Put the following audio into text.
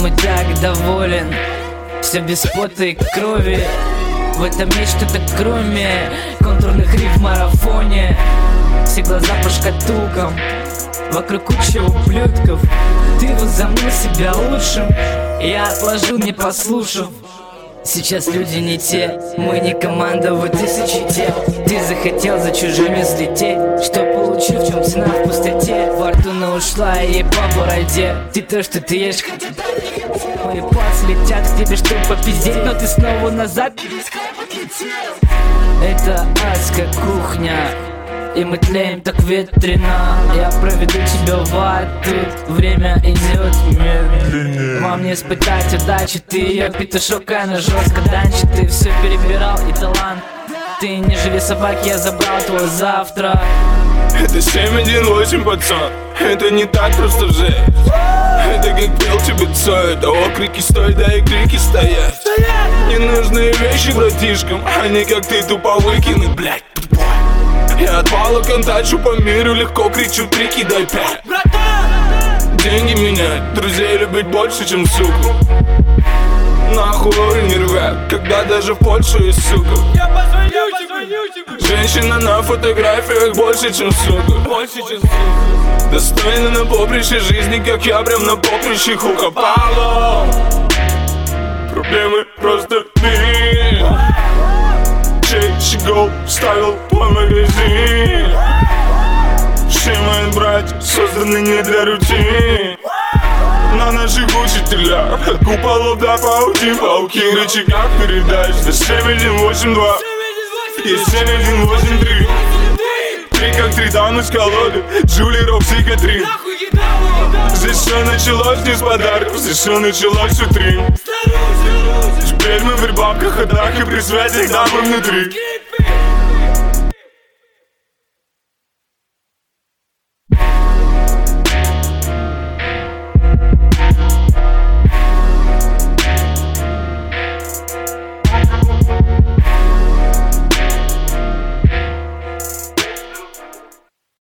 этим и так доволен. Все без пота и крови. В этом есть что-то кроме контурных риф в марафоне. Все глаза по шкатулкам, вокруг куча ублюдков. Ты возомнил себя лучшим, я отложил, не послушав. Сейчас люди не те, мы не команда, вот тысячи тел. Ты захотел за чужими взлететь, что получил, в чем цена в пустоте. Фортуна ушла и ей по бороде. Ты то, что ты ешь, мои пальцы летят к тебе, чтобы попиздеть, но ты снова назад. Это адская кухня, и мы тлеем так ветрено. Я проведу тебя в ад, тут время идет медленнее. Вам не испытать удачи, ты ее петушок, она жестко данчит. Ты все перебирал и талант. Ты не живи собаки, я забрал твой завтра. Это 718, пацан, это не так просто жить. Это как пел тебе Цой, это окрики стой, да и крики стоят. Ненужные вещи братишкам, они как ты тупо выкинут, блядь, тупой. Я от пала контачу по миру, легко кричу трики, дай 5. Деньги меняют, друзей любить больше, чем суку. Нахуй не рвят, когда даже в Польшу есть сука. Я позвоню тебе. Женщина на фотографиях больше, чем сука. Достойна на поприще жизни, как я прям на поприще хука. Пало. Проблемы просто ты. Щегол вставил твой магазин. Все мои братья созданы не для рутин. На наших учителях от куполов до паутин. Пауки в рычагах передач до 7182 и 7183. Три как три дамы с колоды, Джули, Рокси, Катрин. Здесь все началось не с подарков, здесь все началось с утрин. Теперь мы в рыбалках, ходах и при свете дамы внутри.